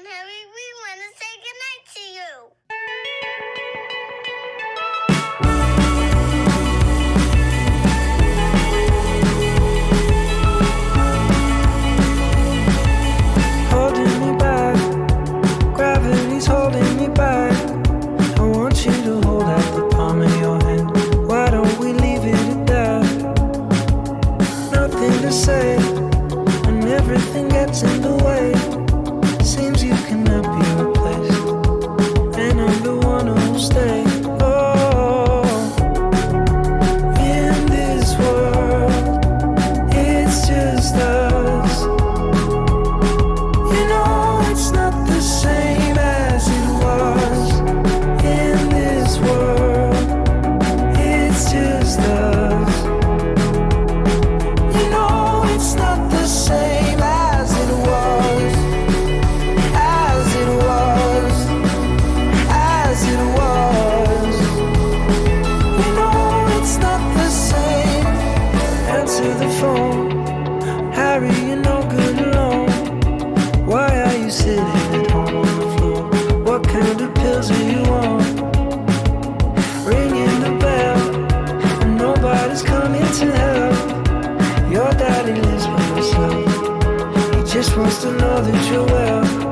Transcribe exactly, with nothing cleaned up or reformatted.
Harry, we want to say goodnight to you. Holding me back, gravity's holding me back. I want you to hold out the palm of your hand. Why don't we leave it at that? Nothing to say when everything gets in the way. Seems you cannot be replaced, and I'm the one who'll stay. Oh, in this world, it's just us. You know it's not the same as it was. In this world, it's just us. You know it's not the same as it was. As it was. As it was. You know it's not the same. Answer the phone. Harry, you're no good alone. Why are you sitting at home on the floor? What kind of pills are you on? Ringing the bell, and nobody's coming to help. Your daddy lives by himself. He just wants to know that you're well.